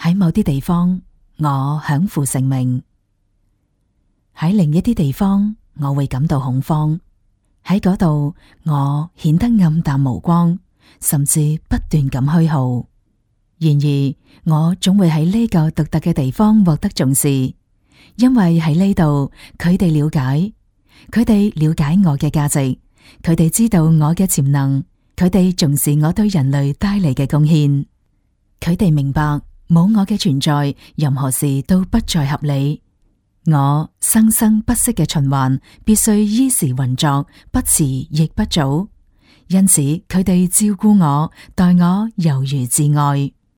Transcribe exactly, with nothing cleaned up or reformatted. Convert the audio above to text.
喺某啲地方，我享負盛名；喺另一啲地方，我會感到恐慌。喺嗰度，我顯得暗淡無光，甚至不斷咁虛耗。然而，我總會喺呢個獨特嘅地方獲得重視，因為喺呢度，佢哋了解，佢哋了解我嘅價值，佢哋知道我嘅潛能，佢哋重視我對人類帶嚟嘅貢獻，佢哋明白冇我嘅存在，任何事都不再合理。我生生不息嘅循環必須依時運作，不遲亦不早。因此，佢哋照顧我，待我猶如摯愛。